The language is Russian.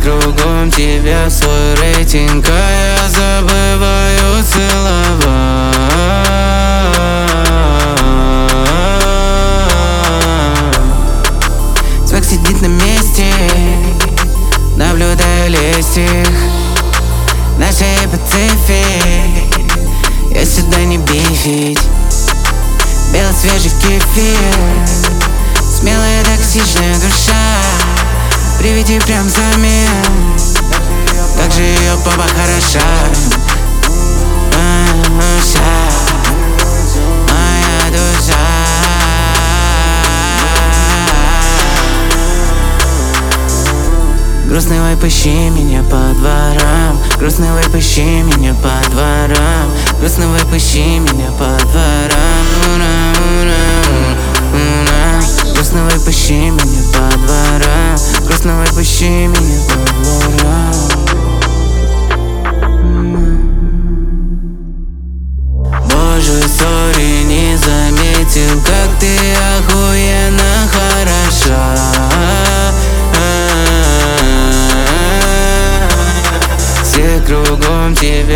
кругом тебя в свой рейтинг, а я забываю целовать. Свек сидит на месте, наблюдая листьев нашей Пацифик. Я сюда не бифить. Белый свежий кефир, смелая токсичная душа. Приведи прям взамен, как же ее папа хороша. Моя душа. Грустный вайп, ищи меня по дворам. Грустный вайп, ищи меня по дворам. Грустный вайп, ищи меня по дворам. Грустный вайп, ищи меня по дворам. Грустный вайп, ищи меня по дворам. Боже, сори, не заметил, как ты охуенно хороша. Все кругом тебя